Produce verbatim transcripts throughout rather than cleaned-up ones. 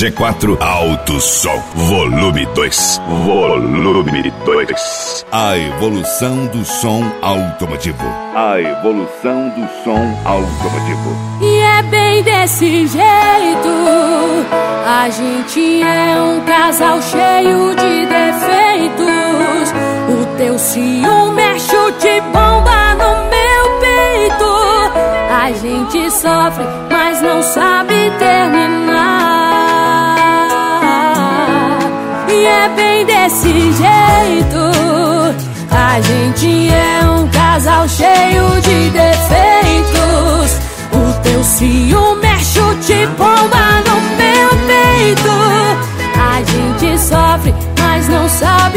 G quatro Alto Som, volume dois. Volume dois. A evolução do som automotivo. A evolução do som automotivo. E é bem desse jeito. A gente é um casal cheio de defeitos. O teu ciúme é chute bomba no meu peito. A gente sofre, mas não sabe terminar. E é bem desse jeito. A gente é um casal cheio de defeitos. O teu ciúme é chute bomba no meu peito. A gente sofre, mas não sabe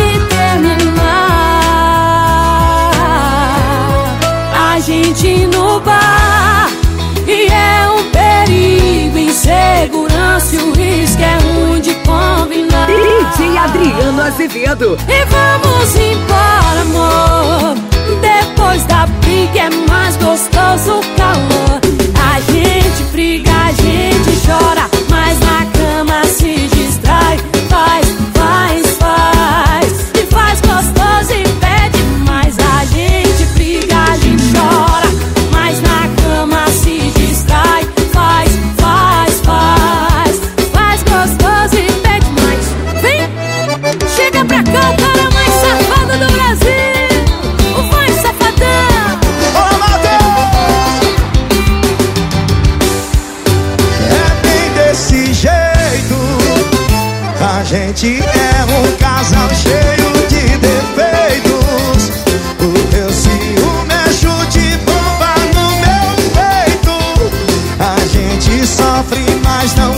terminar. A gente no bar e é um perigo, insegurança e o risco é ruim de combinar. D J Adriano Azevedo. E vamos embora, amor. Depois da briga é mais gostoso o calor. A gente briga, a gente chora, mas na cama se distrai. Faz, faz, faz. E faz gostoso e pede mais. A gente briga, a gente chora, mas na cama se distrai. Faz, faz, faz. Faz gostoso e pede mais. Vem, chega pra cá, o cara mais safado do Brasil. O vai safadão. Olá, Matheus! É bem desse jeito. A gente é um casal cheio de defeitos. O teu ciúme é chute bomba no meu peito. A gente sofre, mas não